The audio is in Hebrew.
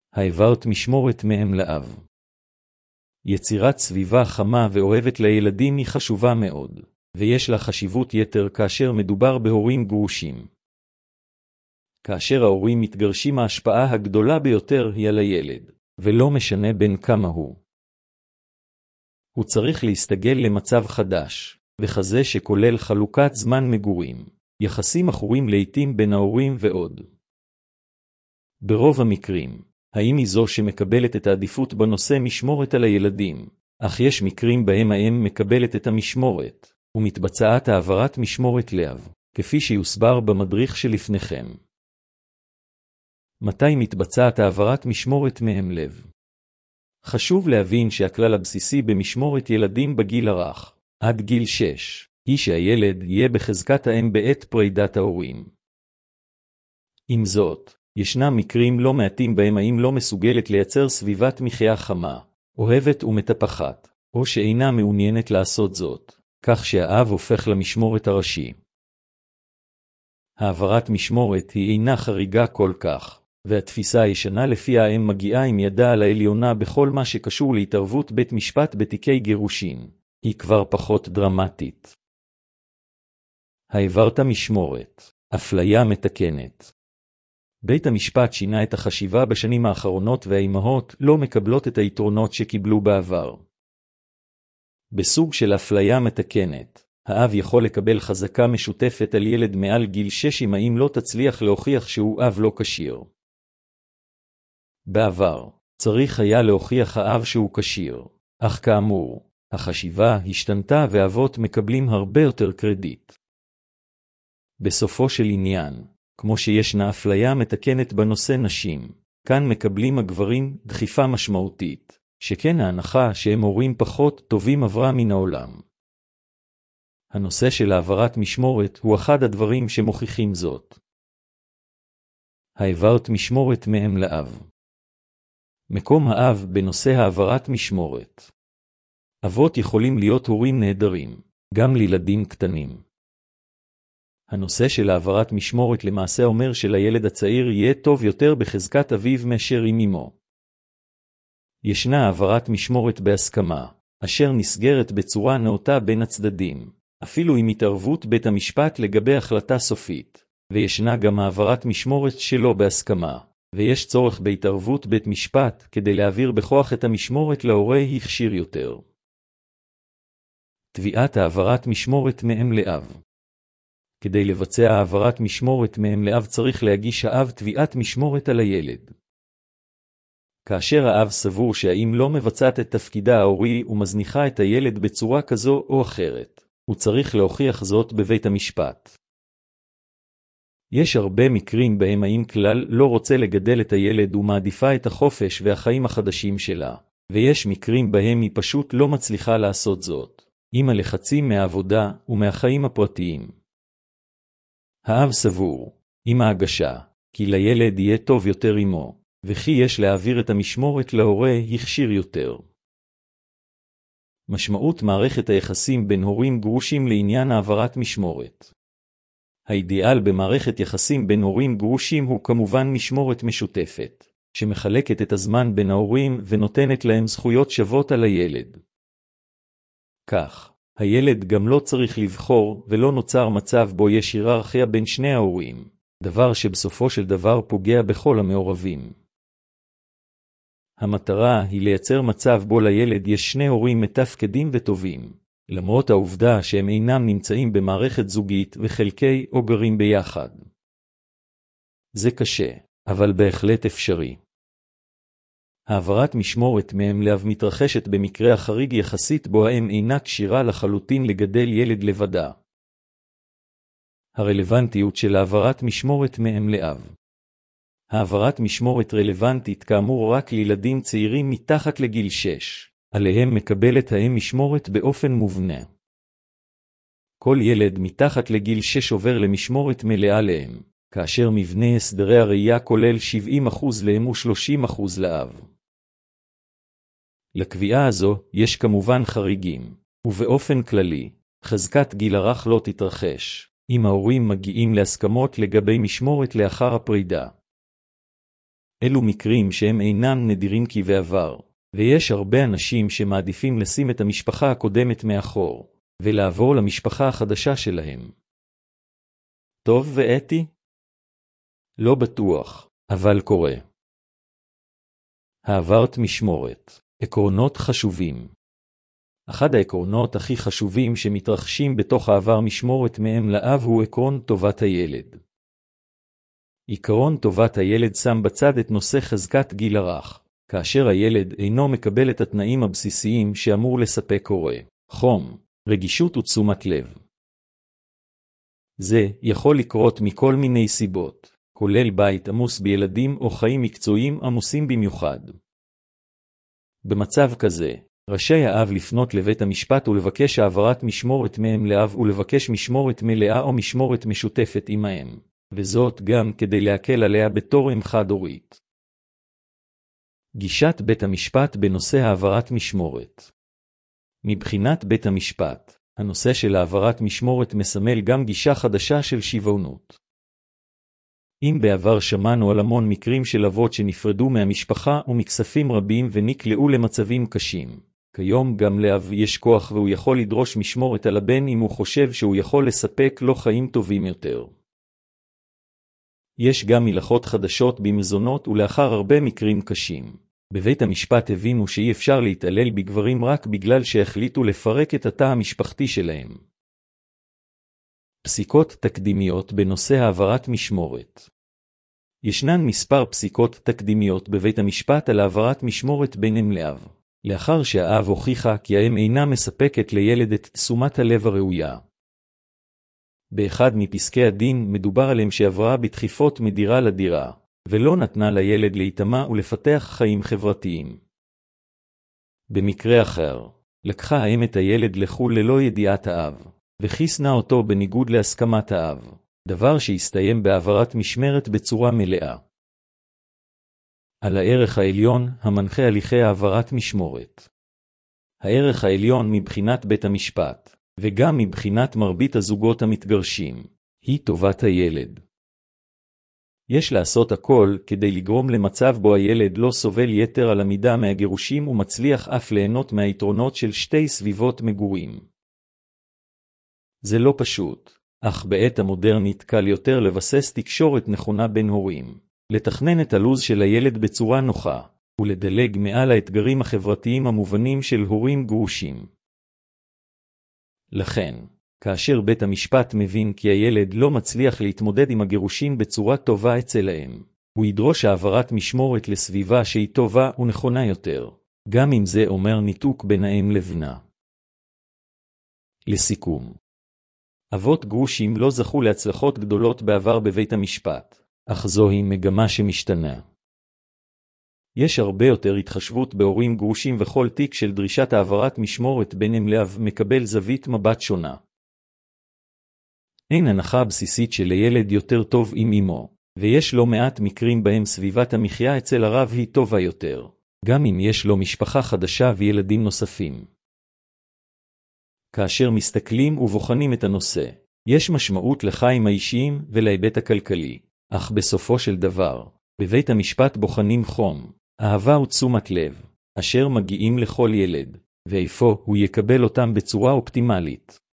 העברת משמורת מאם לאב. יצירת סביבה חמה ואוהבת לילדים היא חשובה מאוד, ויש לה חשיבות יתר כאשר מדובר בהורים גרושים. כאשר ההורים מתגרשים, ההשפעה הגדולה ביותר היא על הילד, ולא משנה בין כמה הוא. הוא צריך להסתגל למצב חדש, וכזה שכולל חלוקת זמן מגורים, יחסים אחורים לעתים בין ההורים ועוד. ברוב המקרים, האם היא זו שמקבלת את העדיפות בנושא משמורת על הילדים, אך יש מקרים בהם האם מקבלת את המשמורת, ומתבצעת העברת משמורת לאב, כפי שיוסבר במדריך שלפניכם. מתי מתבצעת העברת משמורת מאם לב? חשוב להבין שהכלל הבסיסי במשמורת ילדים בגיל הרך, עד גיל 6, היא שהילד יהיה בחזקת האם בעת פרידת ההורים. עם זאת, ישנם מקרים לא מעטים בהם האם לא מסוגלת לייצר סביבת מחיה חמה, אוהבת ומטפחת, או שאינה מעוניינת לעשות זאת, כך שהאב הופך למשמורת הראשי. העברת משמורת היא אינה חריגה כל כך, והתפיסה הישנה לפיה האם מגיעה עם ידה על העליונה בכל מה שקשור להתערבות בית משפט בתיקי גירושין, היא כבר פחות דרמטית. העברת משמורת, אפליה מתקנת. בית המשפט שינה את החשיבה בשנים האחרונות והאימהות לא מקבלות את היתרונות שקיבלו בעבר. בסוג של אפליה מתקנת, האב יכול לקבל חזקה משותפת על ילד מעל גיל 6 אם האם לא תצליח להוכיח שהוא אב לא כשיר. בעבר, צריך היה להוכיח האב שהוא כשיר, אך כאמור, החשיבה השתנתה ואבות מקבלים הרבה יותר קרדיט. בסופו של עניין, כמו שישנה אפליה מתקנת בנושא נשים, כאן מקבלים הגברים דחיפה משמעותית, שכן ההנחה שהם הורים פחות טובים עברה מן העולם. הנושא של העברת משמורת הוא אחד הדברים שמוכיחים זאת. העברת משמורת מאם לאב. מקום האב בנושא העברת משמורת. אבות יכולים להיות הורים נהדרים, גם לילדים קטנים. הנושא של העברת משמורת למעשה אומר שלילד הצעיר יהיה טוב יותר בחזקת אביו מאשר עם אמו. ישנה העברת משמורת בהסכמה, אשר נסגרת בצורה נאותה בין הצדדים, אפילו עם התערבות בית המשפט לגבי החלטה סופית, וישנה גם העברת משמורת שלא בהסכמה, ויש צורך בהתערבות בית משפט כדי להעביר בכוח את המשמורת להורה הכשיר יותר. תביעת העברת משמורת מאם לאב. כדי לבצע העברת משמורת מאם לאב צריך להגיש האב תביעת משמורת על הילד. כאשר האב סבור שהאם לא מבצעת את תפקידה ההורי ומזניחה את הילד בצורה כזו או אחרת, הוא צריך להוכיח זאת בבית המשפט. יש הרבה מקרים בהם האם כלל לא רוצה לגדל את הילד ומעדיפה את החופש והחיים החדשים שלה, ויש מקרים בהם היא פשוט לא מצליחה לעשות זאת, עם הלחצים מהעבודה ומהחיים הפרטיים. האב סבור, עם ההגשה, כי לילד יהיה טוב יותר עמו, וכי יש להעביר את המשמורת להורה הכשיר יותר. משמעות מערכת היחסים בין הורים גרושים לעניין העברת משמורת. האידיאל במערכת יחסים בין הורים גרושים הוא כמובן משמורת משותפת, שמחלקת את הזמן בין ההורים ונותנת להם זכויות שוות על הילד. כך, הילד גם לא צריך לבחור ולא נוצר מצב בו יש היררכיה בין שני ההורים, דבר שבסופו של דבר פוגע בכל המעורבים. המטרה היא לייצר מצב בו לילד יש שני הורים מתפקדים וטובים, למרות העובדה שהם אינם נמצאים במערכת זוגית וחלקי או גרים ביחד. זה קשה, אבל בהחלט אפשרי. העברת משמורת מאם לאב מתרחשת במקרה החריג יחסית בו האם אינה כשירה לחלוטין לגדל ילד לבדה. הרלוונטיות של העברת משמורת מאם לאב. העברת משמורת רלוונטית כאמור רק לילדים צעירים מתחת לגיל 6, עליהם מקבלת האם משמורת באופן מובנה. כל ילד מתחת לגיל 6 עובר למשמורת מלאה להם, כאשר מבנה הסדרי הראייה כולל 70% לאם ו30% לאב. לקביעה הזו יש כמובן חריגים, ובאופן כללי, חזקת גיל הרך לא תתרחש, אם ההורים מגיעים להסכמות לגבי משמורת לאחר הפרידה. אלו מקרים שהם אינם נדירים כבעבר, ויש הרבה אנשים שמעדיפים לשים את המשפחה הקודמת מאחור, ולעבור למשפחה החדשה שלהם. טוב ואתי? לא בטוח, אבל קורה. העברת משמורת. עקרונות חשובים. אחד העקרונות הכי חשובים שמתרחשים בתוך העבר משמורת מאם לאב הוא עקרון טובת הילד. עקרון טובת הילד שם בצד את נושא חזקת גיל הרך, כאשר הילד אינו מקבל את התנאים הבסיסיים שאמור לספק הורה, חום, רגישות ותשומת לב. זה יכול לקרות מכל מיני סיבות, כולל בית עמוס בילדים או חיים מקצועיים עמוסים במיוחד. במצב כזה, רשאי האב לפנות לבית המשפט ולבקש העברת משמורת מאם לאב ולבקש משמורת מלאה או משמורת משותפת עם האם, וזאת גם כדי להקל עליה בתור אם חד-הורית. גישת בית המשפט בנושא העברת משמורת. מבחינת בית המשפט, הנושא של העברת משמורת מסמל גם גישה חדשה של שוויונות. אם בעבר שמענו על המון מקרים של אבות שנפרדו מהמשפחה ומכספים רבים ונקלעו למצבים קשים, כיום גם לאב יש כוח והוא יכול לדרוש משמורת על הבן אם הוא חושב שהוא יכול לספק לו חיים טובים יותר. יש גם הלכות חדשות במזונות ולאחר הרבה מקרים קשים. בבית המשפט הבינו שאי אפשר להתעלל בגברים רק בגלל שהחליטו לפרק את התא המשפחתי שלהם. פסיקות תקדימיות בנושא העברת משמורת. ישנן מספר פסיקות תקדימיות בבית המשפט על העברת משמורת בין אם לאב, לאחר שהאב הוכיחה כי האם אינה מספקת לילד את תשומת הלב הראויה. באחד מפסקי הדין מדובר עליהם שעברה בדחיפות מדירה לדירה, ולא נתנה לילד להתאמה ולפתח חיים חברתיים. במקרה אחר, לקחה האם את הילד לחו"ל ללא ידיעת האב, וחיסנה אותו בניגוד להסכמת האב, דבר שהסתיים בהעברת משמרת בצורה מלאה. על הערך העליון המנחה הליכי העברת משמורת. הערך העליון מבחינת בית המשפט, וגם מבחינת מרבית הזוגות המתגרשים, היא טובת הילד. יש לעשות הכל כדי לגרום למצב בו הילד לא סובל יתר על המידה מהגירושים ומצליח אף ליהנות מהיתרונות של שתי סביבות מגורים. זה לא פשוט, אך בעת המודרנית קל יותר לבסס תקשורת נכונה בין הורים, לתכנן את הלוז של הילד בצורה נוחה, ולדלג מעל האתגרים החברתיים המובנים של הורים גרושים. לכן, כאשר בית המשפט מבין כי הילד לא מצליח להתמודד עם הגירושים בצורה טובה אצל האם, הוא ידרוש העברת משמורת לסביבה שהיא טובה ונכונה יותר, גם אם זה אומר ניתוק בין האם לבנה. לסיכום, אבות גרושים לא זכו להצלחות גדולות בעבר בבית המשפט, אך זוהי מגמה שמשתנה. יש הרבה יותר התחשבות בהורים גרושים וכל תיק של דרישת העברת משמורת בין אם לאב מקבל זווית מבט שונה. אין הנחה בסיסית שלילד יותר טוב עם אמו, ויש לא מעט מקרים בהם סביבת המחיה אצל הרב היא טובה יותר, גם אם יש לו משפחה חדשה וילדים נוספים. כאשר מסתכלים ובוחנים את הנושא, יש משמעות לחיים האישיים ולהיבט הכלכלי, אך בסופו של דבר, בבית המשפט בוחנים חום, אהבה ותשומת לב, אשר מגיעים לכל ילד, ואיפה הוא יקבל אותם בצורה אופטימלית.